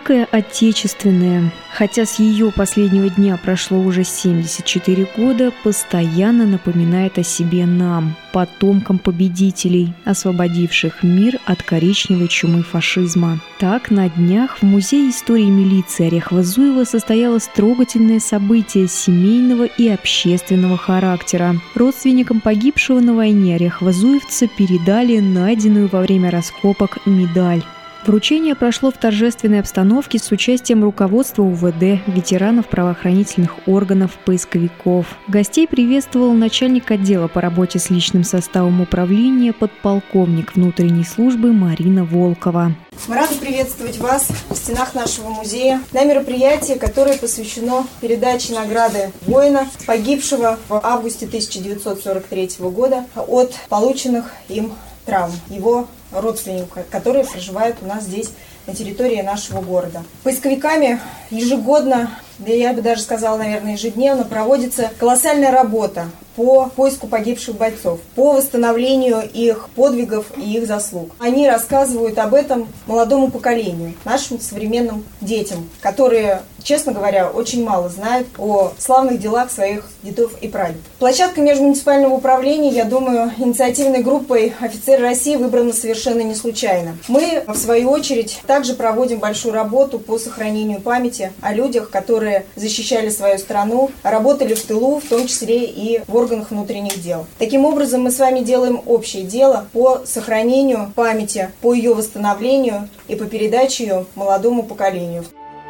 Великая Отечественная, хотя с ее последнего дня прошло уже 74 года, постоянно напоминает о себе нам, потомкам победителей, освободивших мир от коричневой чумы фашизма. Так, на днях в Музее истории милиции Орехово-Зуево состоялось трогательное событие семейного и общественного характера. Родственникам погибшего на войне орехово-зуевца передали найденную во время раскопок медаль. Вручение прошло в торжественной обстановке с участием руководства УВД, ветеранов правоохранительных органов, поисковиков. Гостей приветствовал начальник отдела по работе с личным составом управления, подполковник внутренней службы Марина Волкова. Мы рады приветствовать вас в стенах нашего музея на мероприятии, которое посвящено передаче награды воина, погибшего в августе 1943 года от полученных им травм, его родственников, которые проживают у нас здесь, на территории нашего города. Поисковиками ежегодно, да я бы даже сказала, наверное, ежедневно проводится колоссальная работа по поиску погибших бойцов, по восстановлению их подвигов и их заслуг. Они рассказывают об этом молодому поколению, нашим современным детям, которые, честно говоря, очень мало знают о славных делах своих дедов и прадедов. Площадка межмуниципального управления, я думаю, инициативной группой «Офицеры России» выбрана совершенно не случайно. Мы, в свою очередь, также проводим большую работу по сохранению памяти о людях, которые защищали свою страну, работали в тылу, в том числе и в органах внутренних дел. Таким образом, мы с вами делаем общее дело по сохранению памяти, по ее восстановлению и по передаче ее молодому поколению.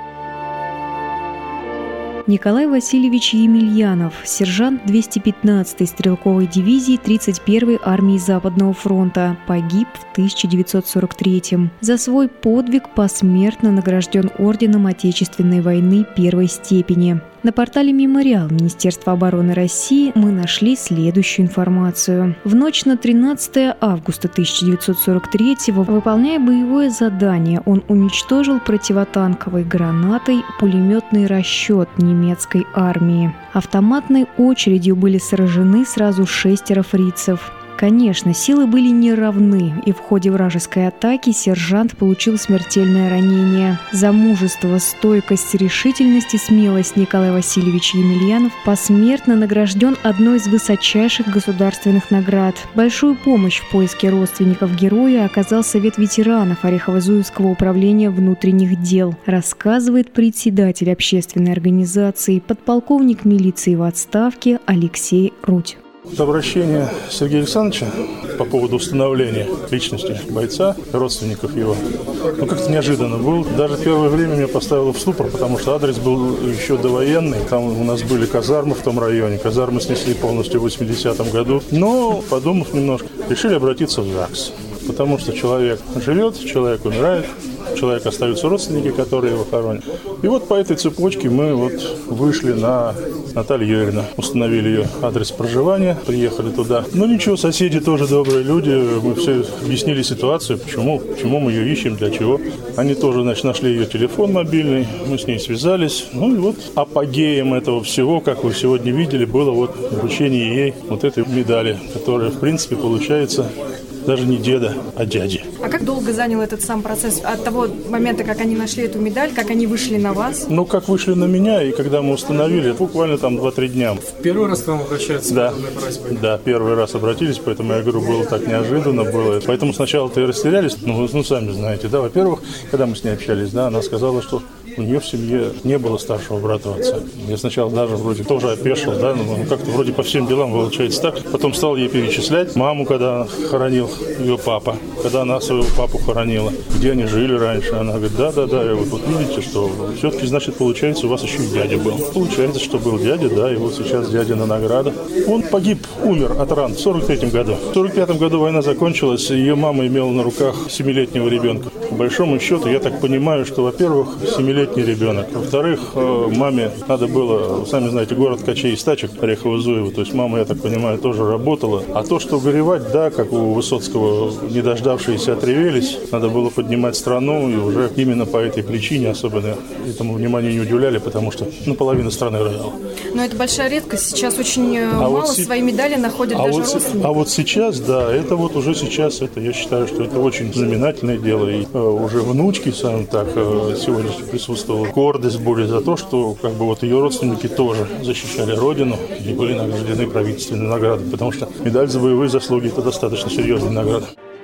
Николай Васильевич Емельянов, сержант 215-й стрелковой дивизии 31-й армии Западного фронта, погиб в 1943-м. За свой подвиг посмертно награжден орденом Отечественной войны первой степени. На портале «Мемориал» Министерства обороны России мы нашли следующую информацию. В ночь на 13 августа 1943-го, выполняя боевое задание, он уничтожил противотанковой гранатой пулеметный расчет немецкой армии. Автоматной очередью были сражены сразу 6 фрицев. Конечно, силы были неравны, и в ходе вражеской атаки сержант получил смертельное ранение. За мужество, стойкость, решительность и смелость Николай Васильевич Емельянов посмертно награжден одной из высочайших государственных наград. Большую помощь в поиске родственников героя оказал Совет ветеранов Орехово-Зуевского управления внутренних дел, рассказывает председатель общественной организации, подполковник милиции в отставке Алексей Рудь. Обращение Сергея Александровича по поводу установления личности бойца, родственников его, как-то неожиданно был. Даже первое время меня поставило в ступор, потому что адрес был еще довоенный. Там у нас были казармы в том районе. Казармы снесли полностью в 80-м году. Но, подумав немножко, решили обратиться в ЗАГС. Потому что человек живет, человек умирает, человек остаются родственники, которые его хоронят. И вот по этой цепочке мы вышли на Наталью Юрьевну, установили ее адрес проживания, приехали туда. Но ничего, соседи тоже добрые люди, мы все объяснили ситуацию, почему мы ее ищем, для чего. Они тоже, нашли ее телефон мобильный, мы с ней связались. И апогеем этого всего, как вы сегодня видели, было вручение ей этой медали, которая, в принципе, получается даже не деда, а дяди. А как долго занял этот сам процесс от того момента, как они нашли эту медаль, как они вышли на вас? Как вышли на меня, и когда мы установили, буквально 2-3 дня. Первый раз к вам обращаются? Да, первый раз обратились, поэтому я говорю, было так неожиданно было. Поэтому сначала-то и растерялись, сами знаете, во-первых, когда мы с ней общались, она сказала, что у нее в семье не было старшего брата отца. Я сначала даже вроде тоже опешил, как-то вроде по всем делам получается так. Потом стал ей перечислять маму, когда хоронил ее папа, когда она своего папу хоронила, где они жили раньше. Она говорит, да, я видите, что все-таки, значит, получается, у вас еще и дядя был. Получается, что был дядя, и сейчас дядя на награду. Он погиб, умер от ран в 43-м году. В 45-м году война закончилась, ее мама имела на руках 7-летнего ребенка. По большому счету, я так понимаю, что, во-первых, 7-летний малолетний ребенок. Во-вторых, маме надо было, сами знаете, город качей и стачек, Орехово-Зуево, то есть мама, я так понимаю, тоже работала. А то, что горевать, да, как у Высоцкого, не дождавшиеся отревелись, надо было поднимать страну, и уже именно по этой причине особенно этому внимания не уделяли, потому что половина страны рыдала. Но это большая редкость. Сейчас очень мало свои медали находят даже родственники. А вот сейчас, да, это вот уже сейчас, это я считаю, что это очень знаменательное дело. И уже внучки, сам так, сегодня присутствовала гордость более за то, что как бы вот ее родственники тоже защищали Родину и были награждены правительственной наградой, потому что медаль за боевые заслуги – это достаточно серьезная награда.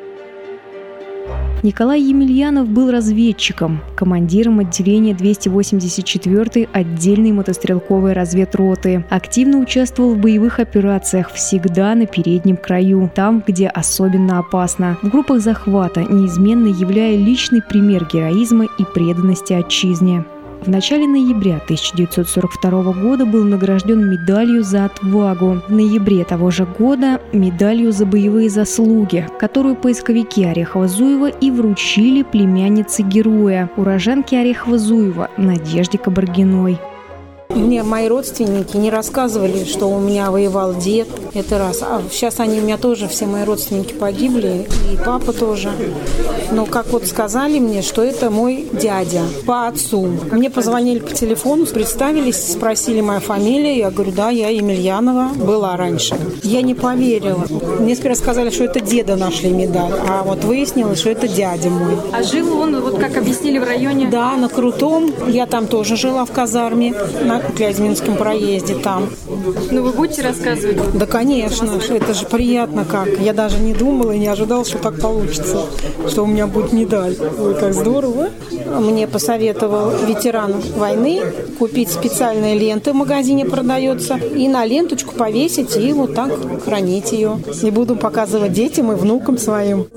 Николай Емельянов был разведчиком, командиром отделения 284-й отдельной мотострелковой разведроты. Активно участвовал в боевых операциях, всегда на переднем краю, там, где особенно опасно. В группах захвата, неизменно являя личный пример героизма и преданности отчизне. В начале ноября 1942 года был награжден медалью за отвагу. В ноябре того же года медалью за боевые заслуги, которую поисковики Орехово-Зуева и вручили племяннице героя, уроженке Орехово-Зуева Надежде Кабаргиной. Мне мои родственники не рассказывали, что у меня воевал дед, это раз. А сейчас они у меня тоже, все мои родственники погибли, и папа тоже. Но как вот сказали мне, что это мой дядя по отцу. Мне позвонили по телефону, представились, спросили мою фамилию. Я говорю, да, я Емельянова, была раньше. Я не поверила. Мне сперва сказали, что это деда нашли медаль, а вот выяснилось, что это дядя мой. А жил он, вот как объяснили, в районе? Да, на Крутом. Я там тоже жила в казарме, на Клязьминском проезде там. Ну, вы будете рассказывать? Да, конечно. Это же приятно как. Я даже не думала и не ожидала, что так получится, что у меня будет медаль. Ой, как здорово. Мне посоветовал ветеран войны купить специальные ленты, в магазине продается, и на ленточку повесить, и вот так хранить ее. И буду показывать детям и внукам своим.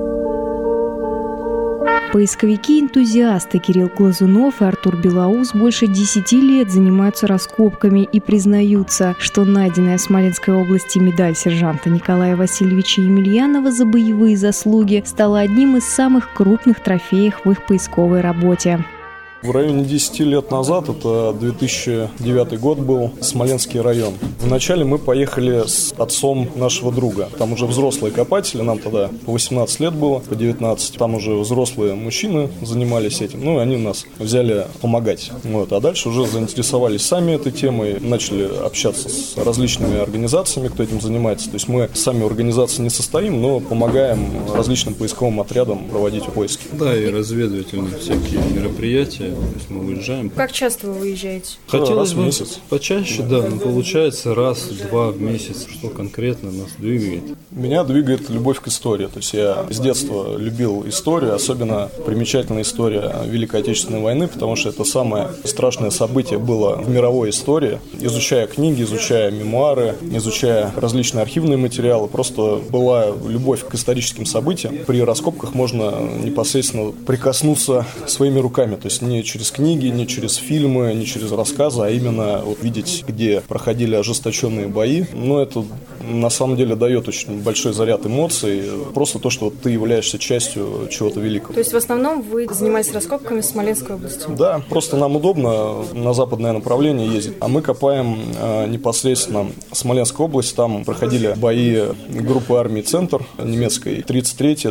Поисковики-энтузиасты Кирилл Глазунов и Артур Белоус больше 10 лет занимаются раскопками и признаются, что найденная в Смоленской области медаль сержанта Николая Васильевича Емельянова за боевые заслуги стала одним из самых крупных трофеев в их поисковой работе. В районе 10 лет назад, это 2009 год был, Смоленский район. Вначале мы поехали с отцом нашего друга. Там уже взрослые копатели, нам тогда по 18 лет было, по 19. Там уже взрослые мужчины занимались этим. Ну и они нас взяли помогать. Вот. А дальше уже заинтересовались сами этой темой, начали общаться с различными организациями, кто этим занимается. То есть мы сами в организации не состоим, но помогаем различным поисковым отрядам проводить поиски. Да, и разведывательные всякие мероприятия. То есть мы уезжаем. Как часто вы выезжаете? Хотелось бы почаще, да, но получается раз-два в месяц. Что конкретно нас двигает? Меня двигает любовь к истории. То есть я с детства любил историю, особенно примечательная история Великой Отечественной войны, потому что это самое страшное событие было в мировой истории. Изучая книги, изучая мемуары, изучая различные архивные материалы, просто была любовь к историческим событиям. При раскопках можно непосредственно прикоснуться своими руками. То есть не через книги, не через фильмы, не через рассказы, а именно вот видеть, где проходили ожесточенные бои. Но это на самом деле дает очень большой заряд эмоций. Просто то, что вот ты являешься частью чего-то великого. То есть в основном вы занимаетесь раскопками в Смоленской области? Да, просто нам удобно на западное направление ездить. А мы копаем непосредственно Смоленская область. Там проходили бои группы армии «Центр» немецкой, 33-я,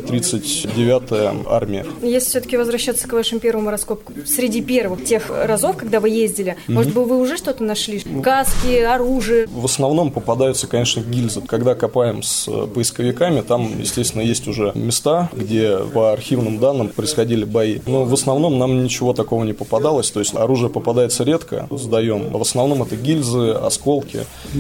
39-я армия. Если все-таки возвращаться к вашим первым раскопкам, среди первых тех разов, когда вы ездили, может быть, вы уже что-то нашли? Каски, оружие? В основном попадаются, конечно, гильзы. Когда копаем с поисковиками, там, естественно, есть уже места, где по архивным данным происходили бои. Но в основном нам ничего такого не попадалось. То есть оружие попадается редко, сдаем. В основном это гильзы, осколки.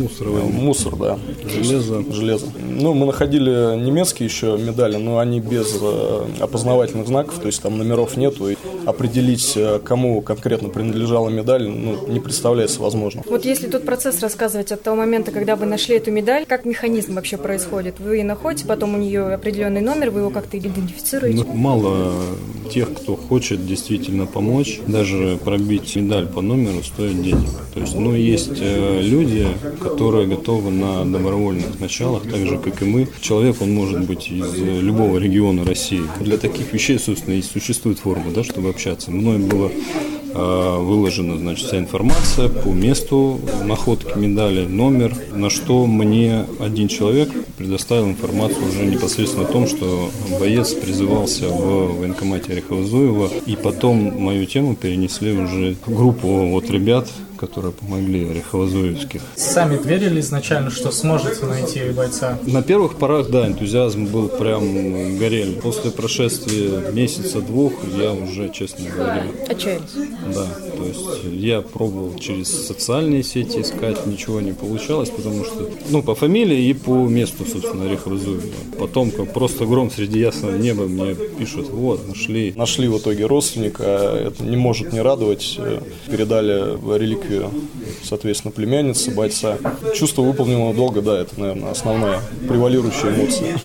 Мусор, да. Железо. Ну, мы находили немецкие еще медали, но они без опознавательных знаков, то есть там номеров нету. И определить, кому конкретно принадлежала медаль, не представляется возможным. Вот если тут процесс рассказывать от того момента, когда вы нашли эту медаль, как механизм вообще происходит? Вы ее находите, потом у нее определенный номер, вы его как-то идентифицируете? Мало тех, кто хочет действительно помочь. Даже пробить медаль по номеру стоит денег. То есть, есть люди, которые готовы на добровольных началах, так же, как и мы. Человек, он может быть из любого региона России. Для таких вещей, собственно, и существует форма, да, чтобы общаться. Мной было выложена, значит, вся информация по месту находки медали, номер, на что мне один человек предоставил информацию уже непосредственно о том, что боец призывался в военкомате Орехово-Зуево, и потом мою тему перенесли уже в группу вот ребят, которые помогли Орехово-Зуевских. Сами верили изначально, что сможете найти бойца? На первых порах, да, энтузиазм был прям горел. После прошествия месяца-двух я уже, честно говоря... Отчаялись? Да, то есть я пробовал через социальные сети искать, ничего не получалось, потому что, по фамилии и по месту, собственно, Орехово-Зуево. Потом, как просто гром среди ясного неба, мне пишут, вот, нашли. Нашли в итоге родственника, это не может не радовать. Передали реликвию, соответственно, племянницы бойца. Чувство выполненного долга, да, это, наверное, основная превалирующая эмоция.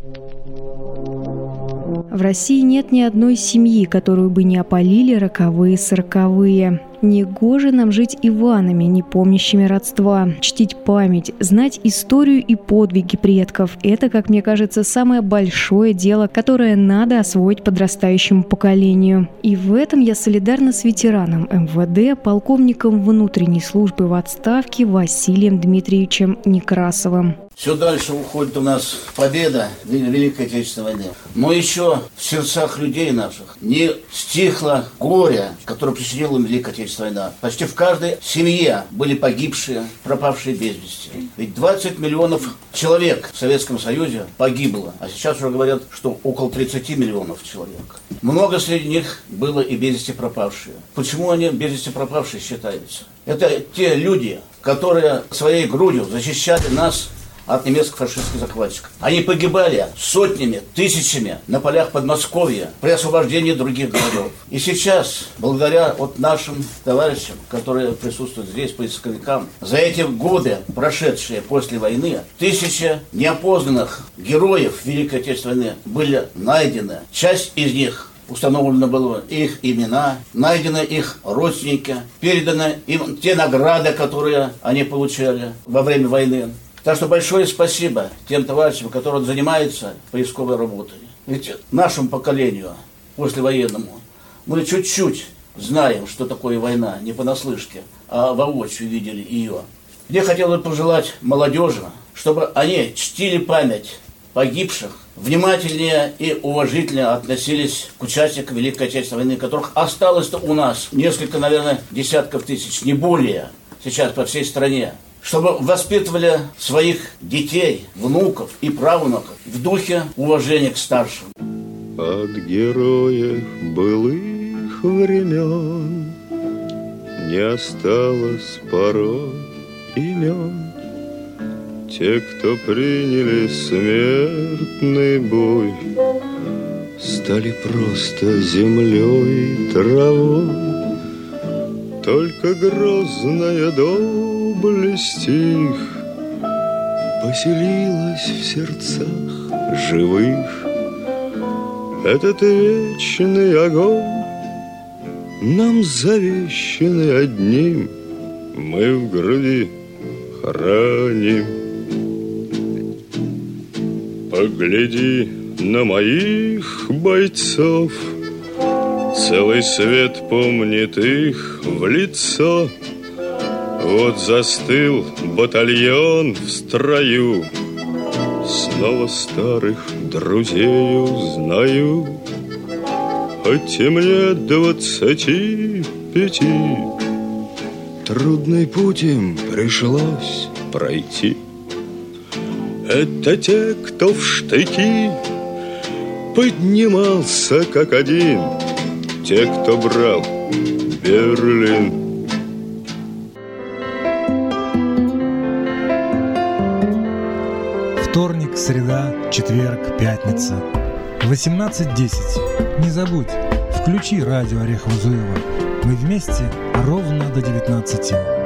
В России нет ни одной семьи, которую бы не опалили роковые сороковые. Негоже нам жить Иванами, не помнящими родства, чтить память, знать историю и подвиги предков. Это, как мне кажется, самое большое дело, которое надо освоить подрастающему поколению. И в этом я солидарна с ветераном МВД, полковником внутренней службы в отставке Василием Дмитриевичем Некрасовым. Все дальше уходит у нас победа в Великой Отечественной войне. Но еще в сердцах людей наших не стихло горе, которое причинила им Великая Отечественная война. Почти в каждой семье были погибшие, пропавшие без вести. Ведь 20 миллионов человек в Советском Союзе погибло. А сейчас уже говорят, что около 30 миллионов человек. Много среди них было и без вести пропавшие. Почему они без вести пропавшие считаются? Это те люди, которые своей грудью защищали нас от немецких фашистских захватчиков. Они погибали сотнями, тысячами на полях Подмосковья при освобождении других городов. И сейчас, благодаря нашим товарищам, которые присутствуют здесь, поисковикам, за эти годы, прошедшие после войны, тысячи неопознанных героев Великой Отечественной войны были найдены. Часть из них установлено было их имена, найдены их родственники, переданы им те награды, которые они получали во время войны. Так что большое спасибо тем товарищам, которые занимаются поисковой работой. Ведь нашему поколению, послевоенному, мы чуть-чуть знаем, что такое война, не понаслышке, а воочию видели ее. Мне хотелось бы пожелать молодежи, чтобы они чтили память погибших, внимательнее и уважительнее относились к участникам Великой Отечественной войны, которых осталось-то у нас несколько, наверное, десятков тысяч, не более, сейчас по всей стране. Чтобы воспитывали своих детей, внуков и правнуков в духе уважения к старшим. От героев былых времен не осталось порой имен. Те, кто приняли смертный бой, стали просто землей и травой. Только грозная доблесть их поселилась в сердцах живых. Этот вечный огонь, нам завещанный одним, мы в груди храним. Погляди на моих бойцов, целый свет помнит их в лицо. Вот застыл батальон в строю, снова старых друзей узнаю. Хоть и мне 25, трудный путь им пришлось пройти. Это те, кто в штыки поднимался как один, те, кто брал Берлин. Вторник, среда, четверг, пятница. 18:10. Не забудь, включи радио Орехово-Зуево. Мы вместе ровно до 19.